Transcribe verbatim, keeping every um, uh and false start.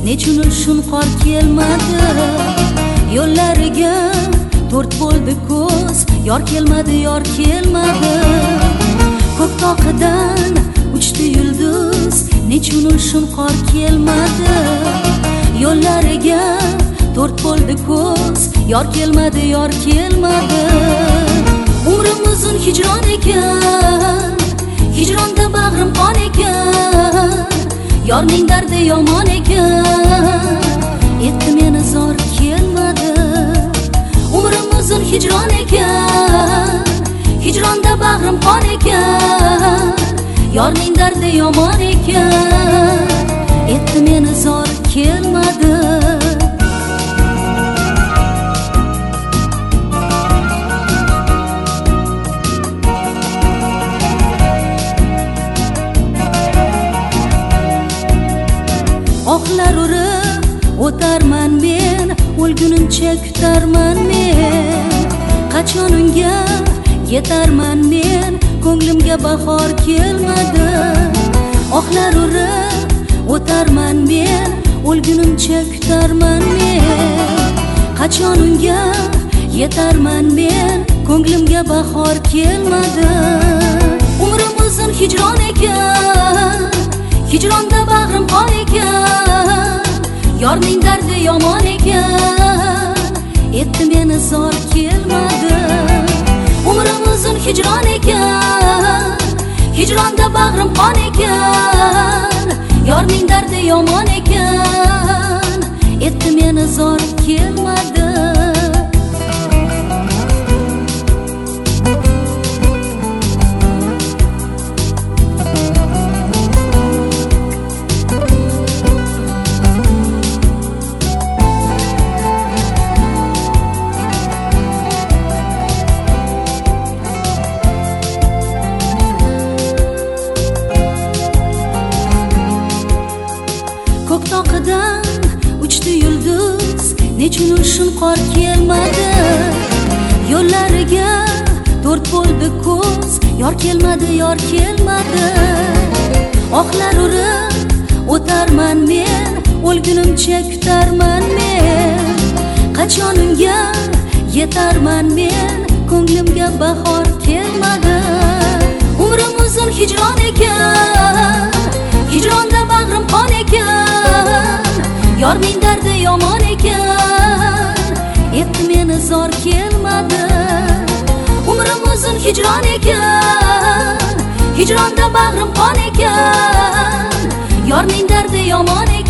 nechun ulshun qor kelmadi yo'llariga to'rt bo'ldi ko'z yor kelmadi yor kelmadi ko'k toqidan uchdi yulduz nechun ulshun qor kelmadi yo'llariga to'rt bo'ldi ko'z yor kelmadi yor kelmadi umrim uzun hijron ekan hijronda bag'rim qon ekan yorning dardi yomon ekan etti meni zor kelmadi umrim uzun hijron ekan hijronda bag'rim qon ekan yorning dardi yomon ekan etti meni zor kelmadi oqlar urib o'tarman men o'lgunimcha kutarman men qachon unga yetarman men ko'nglimga bahor kelmadi oqlar urib o'tarman men o'lgunimcha kutarman men qachon unga yetarman men ko'nglimga bahor kelmadi umrim uzun hijron ekan hijronda bag'rim qon ekan yorning dardi yomon ekan etti meni zor kelmadi umrim uzun hijron ekan hijronda bag'rim qon ekan yorning dardi yomon ekan etti meni zor kelmadi ko'k toqidan uchdi yulduz nechun ulshun qor kelmadi yo'llariga to'rt bo'ldi ko'z yor kelmadi yor kelmadi oqlar urib o'tarman men o'lgunimcha kutarman men qachon unga yetarman men ko'nglimga bahor kelmadi umrim uzun hijron ekan hijronda bag'rim qon ekan yorning dardi yomon ekan etti meni zor kelmadi umrim uzun hijron ekan hijronda bag'rim qon ekan yorning dardi yomon ekan